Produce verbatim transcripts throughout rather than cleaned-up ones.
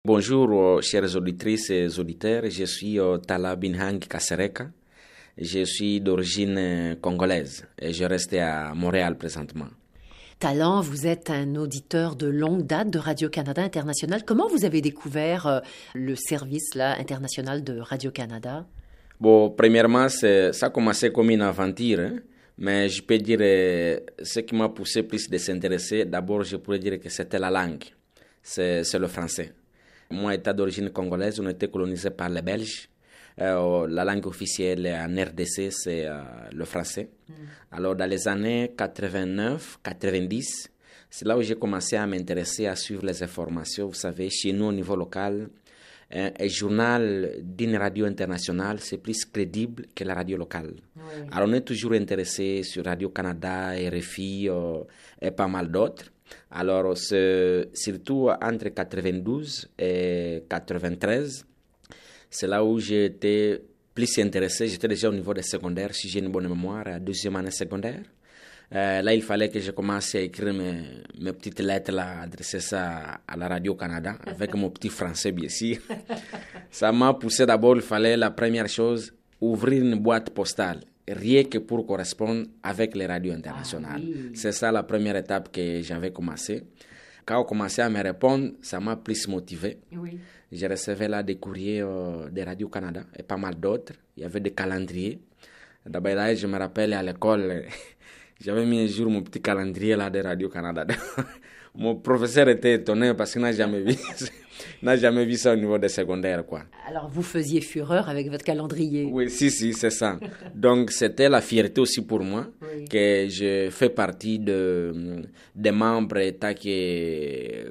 Bonjour, euh, chères auditrices et auditeurs. Je suis euh, Tala Binhang Kasereka. Je suis d'origine euh, congolaise et je reste à Montréal présentement. Talent, vous êtes un auditeur de longue date de Radio-Canada International. Comment vous avez découvert euh, le service là, international de Radio-Canada? Bon, premièrement, c'est, ça a commencé comme une aventure, hein, mais je peux dire euh, ce qui m'a poussé plus de s'intéresser. D'abord, je pourrais dire que c'était la langue, c'est, c'est le français. Moi, état d'origine congolaise, on était colonisé par les Belges. Euh, la langue officielle en R D C, c'est euh, le français. Mm. Alors, dans les années quatre-vingt-neuf quatre-vingt-dix, c'est là où j'ai commencé à m'intéresser, à suivre les informations. Vous savez, chez nous, au niveau local, un, un journal d'une radio internationale, c'est plus crédible que la radio locale. Oui. Alors, on est toujours intéressé sur Radio-Canada, R F I euh, et pas mal d'autres. Alors, c'est, surtout entre quatre-vingt-douze et quatre-vingt-treize, c'est là où j'ai été plus intéressé. J'étais déjà au niveau des secondaires, si j'ai une bonne mémoire, à deuxième année secondaire. Euh, là, il fallait que je commence à écrire mes, mes petites lettres, là, adresser ça à la Radio-Canada, avec mon petit français, bien sûr. Ça m'a poussé d'abord, il fallait, la première chose, ouvrir une boîte postale. Rien que pour correspondre avec les radios internationales. Ah, oui. C'est ça la première étape que j'avais commencé. Quand on commençait à me répondre, ça m'a plus motivé. Oui. Je recevais là des courriers euh, de Radio-Canada et pas mal d'autres. Il y avait des calendriers. D'abord là, je me rappelle à l'école, j'avais mis un jour mon petit calendrier là de Radio-Canada. Mon professeur était étonné parce qu'il n'a jamais vu, n'a jamais vu ça au niveau des secondaires, quoi. Alors, vous faisiez fureur avec votre calendrier. Oui, si, si, c'est ça. Donc, c'était la fierté aussi pour moi oui. que je fais partie de, des membres état qui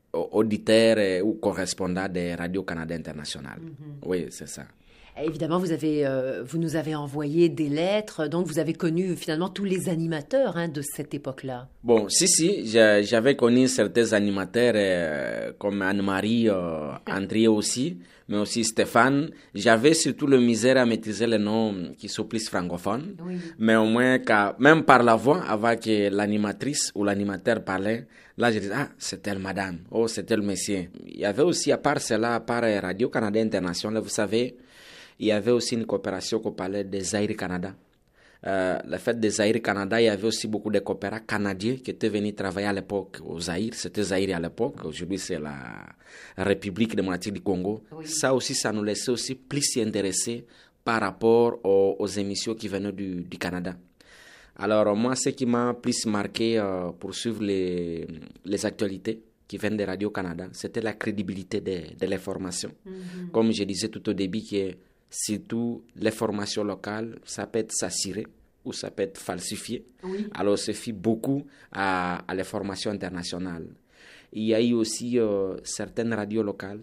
auditeurs ou correspondants de Radio-Canada International. Mm-hmm. Oui, c'est ça. Évidemment, vous, avez, euh, vous nous avez envoyé des lettres, donc vous avez connu finalement tous les animateurs hein, de cette époque-là. Bon, si, si, j'avais connu certains animateurs euh, comme Anne-Marie, euh, André aussi, mais aussi Stéphane. J'avais surtout le misère à maîtriser les noms qui sont plus francophones, oui. Mais au moins, même par la voix, avant que l'animatrice ou l'animateur parlait, là, je disais, ah, c'est telle madame, oh, c'est tel monsieur. Il y avait aussi, à part cela, à part Radio-Canada International, vous savez, il y avait aussi une coopération qu'on parlait des Zaïre Canada. Euh, le fait des Zaïre Canada, il y avait aussi beaucoup de coopérants canadiens qui étaient venus travailler à l'époque au Zaïre. C'était Zaïre à l'époque. Aujourd'hui, c'est la République démocratique du Congo. Oui. Ça aussi, ça nous laissait aussi plus s'y intéresser par rapport aux, aux émissions qui venaient du, du Canada. Alors, moi, ce qui m'a plus marqué euh, pour suivre les, les actualités qui viennent de Radio-Canada, c'était la crédibilité de, de l'information. Mm-hmm. Comme je disais tout au début, que surtout les formations locales, ça peut être s'assurer ou ça peut être falsifié. Oui. Alors, ça fait beaucoup à, à les formations internationales. Il y a eu aussi euh, certaines radios locales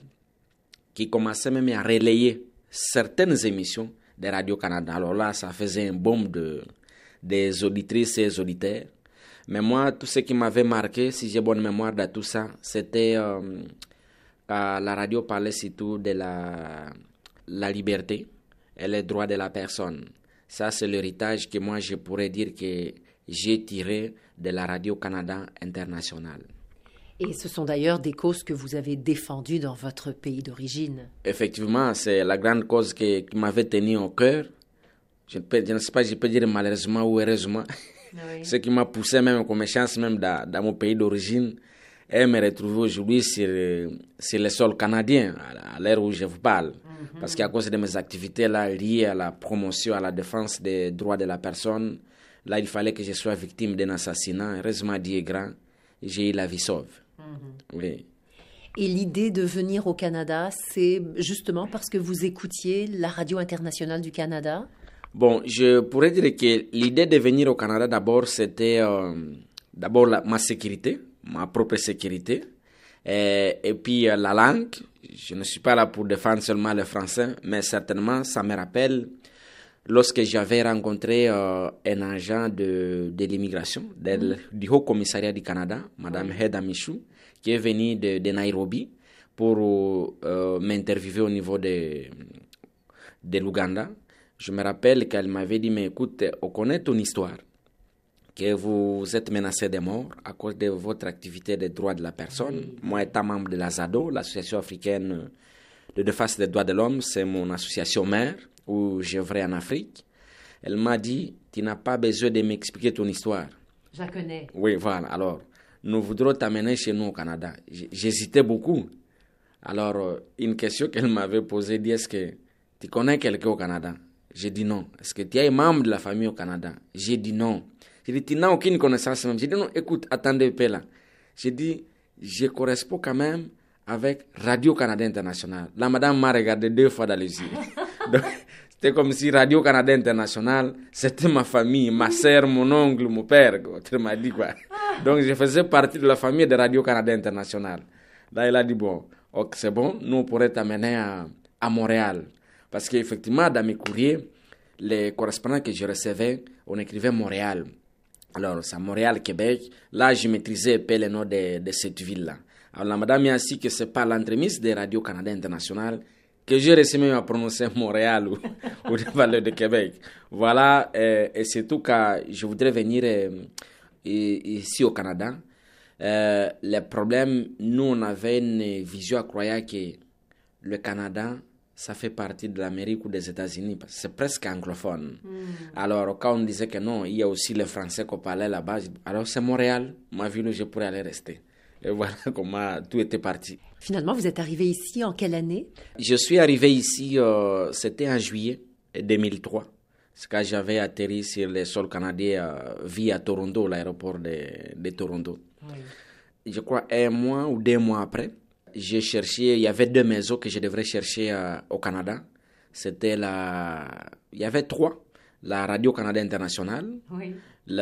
qui commençaient même à relayer certaines émissions de Radio-Canada. Alors là, ça faisait un boom de, des auditrices et des auditeurs. Mais moi, tout ce qui m'avait marqué, si j'ai bonne mémoire de tout ça, c'était euh, quand la radio parlait surtout de la... la liberté et les droits de la personne. Ça, c'est l'héritage que moi, je pourrais dire que j'ai tiré de la Radio-Canada International. Et ce sont d'ailleurs des causes que vous avez défendues dans votre pays d'origine. Effectivement, c'est la grande cause que, qui m'avait tenu au cœur. Je ne, peux, je ne sais pas, je peux dire malheureusement ou heureusement. Oui. Ce qui m'a poussé même comme chance même dans, dans mon pays d'origine et me retrouver aujourd'hui sur, sur le sol canadien à l'heure où je vous parle. Mm-hmm. Parce qu'à cause de mes activités là, liées à la promotion, à la défense des droits de la personne, là, il fallait que je sois victime d'un assassinat. Heureusement, Dieu est grand, j'ai eu la vie sauve. Mm-hmm. Oui. Et l'idée de venir au Canada, c'est justement parce que vous écoutiez la Radio internationale du Canada? Bon, je pourrais dire que l'idée de venir au Canada, d'abord, c'était euh, d'abord la, ma sécurité, ma propre sécurité, et, et puis euh, la langue. Je ne suis pas là pour défendre seulement le français, mais certainement, ça me rappelle lorsque j'avais rencontré euh, un agent de, de l'immigration, de, mm. du Haut Commissariat du Canada, Madame Heda Michou, qui est venue de, de Nairobi pour euh, m'interviewer au niveau de, de l'Ouganda. Je me rappelle qu'elle m'avait dit, mais écoute, on connaît ton histoire. que vous êtes menacé de mort à cause de votre activité des droits de la personne. Oui. Moi, étant membre de l'A S A D O, l'Association africaine de défense des droits de l'homme, c'est mon association mère où j'œuvrais en Afrique. Elle m'a dit, tu n'as pas besoin de m'expliquer ton histoire. Je la connais. Oui, voilà. Alors, nous voudrons t'amener chez nous au Canada. J'hésitais beaucoup. Alors, une question qu'elle m'avait posée, dit, est-ce que tu connais quelqu'un au Canada? J'ai dit non. Est-ce que tu es membre de la famille au Canada? J'ai dit non. J'ai dit, tu n'as aucune connaissance même. J'ai dit non, écoute, attendez un peu là. J'ai dit, je corresponds quand même avec Radio-Canada International. La madame m'a regardé deux fois dans les yeux. Donc, c'était comme si Radio-Canada International, c'était ma famille, ma sœur, mon oncle, mon père. Tu m'as dit quoi. Donc, je faisais partie de la famille de Radio-Canada International. Là, il a dit, bon, ok, c'est bon, nous, on pourrait t'amener à, à Montréal. Parce qu'effectivement, dans mes courriers, les correspondants que je recevais, on écrivait Montréal. Alors, c'est Montréal, Québec. Là, je maîtrisais un peu le nom de, de cette ville-là. Alors, la madame m'a dit que c'est par l'entremise de Radio-Canada International que j'ai réussi même à prononcer Montréal ou, ou les valeurs de Québec. Voilà, euh, et surtout quand je voudrais venir euh, ici au Canada, euh, le problème, nous, on avait une vision croyant que le Canada, ça fait partie de l'Amérique ou des États-Unis, parce que c'est presque anglophone. Mm. Alors, quand on disait que non, il y a aussi le français qu'on parlait là-bas, alors c'est Montréal, ma ville où je pourrais aller rester. Et voilà comment tout était parti. Finalement, vous êtes arrivé ici en quelle année? Je suis arrivé ici, euh, c'était en juillet deux mille trois. C'est quand j'avais atterri sur le sol canadien euh, via Toronto, l'aéroport de, de Toronto. Oui. Je crois un mois ou deux mois après, j'ai cherché, il y avait deux maisons que je devrais chercher euh, au Canada. C'était la... Il y avait trois. La Radio-Canada Internationale, oui.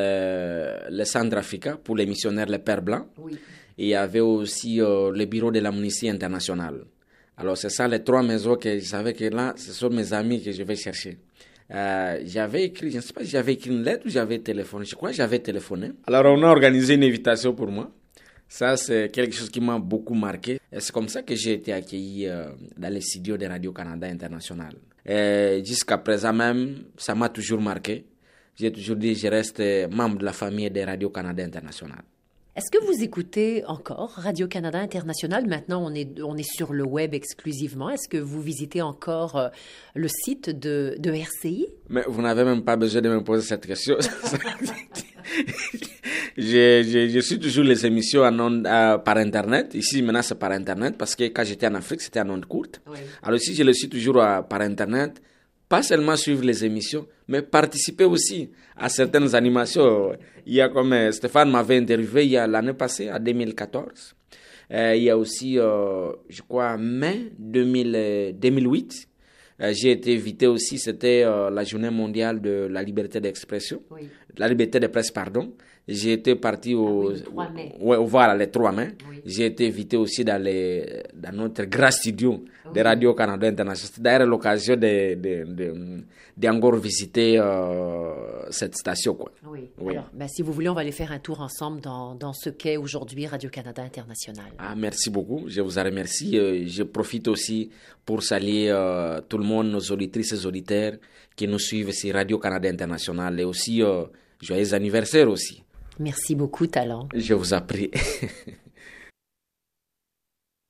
le, le Centrafrica pour les missionnaires, les Pères Blancs. Oui. Et il y avait aussi euh, le bureau de l'Amnistie internationale. Alors, c'est ça les trois maisons que je savais que là, ce sont mes amis que je vais chercher. Euh, j'avais écrit, je ne sais pas si j'avais écrit une lettre ou j'avais téléphoné. Je crois que j'avais téléphoné. Alors, on a organisé une invitation pour moi. Ça, c'est quelque chose qui m'a beaucoup marqué. Et c'est comme ça que j'ai été accueilli euh, dans les studios de Radio-Canada International. Et jusqu'à présent même, ça m'a toujours marqué. J'ai toujours dit que je reste membre de la famille de Radio-Canada International. Est-ce que vous écoutez encore Radio-Canada International? Maintenant, on est, on est sur le web exclusivement. Est-ce que vous visitez encore euh, le site de, de R C I? Mais vous n'avez même pas besoin de me poser cette question. je, je, je suis toujours les émissions en ondes, euh, par Internet. Ici, maintenant, c'est par Internet parce que quand j'étais en Afrique, c'était en ondes courtes. Oui. Alors ici, je le suis toujours euh, par Internet. Pas seulement suivre les émissions, mais participer aussi à certaines animations. Il y a comme euh, Stéphane m'avait interviewé il y a l'année passée, en deux mille quatorze. Euh, il y a aussi, euh, je crois, mai deux mille, euh, deux mille huit. Euh, j'ai été invité aussi, c'était euh, la journée mondiale de la liberté d'expression, oui. La liberté de presse, pardon. J'ai été parti au... Ah oui, le trois mai. Ouais, voilà, les trois mai. Oui. J'ai été invité aussi dans, les, dans notre grand studio oui. de Radio-Canada International. C'était d'ailleurs l'occasion de, de, de, de encore visiter euh, cette station, quoi. Oui. Oui. Alors, ben, si vous voulez, on va aller faire un tour ensemble dans, dans ce qu'est aujourd'hui Radio-Canada International. Ah, merci beaucoup. Je vous en remercie. Euh, je profite aussi pour saluer euh, tout le monde, nos auditrices et auditeurs qui nous suivent sur Radio-Canada International. Et aussi, euh, joyeux anniversaire aussi. Merci beaucoup, Talent. Je vous en prie.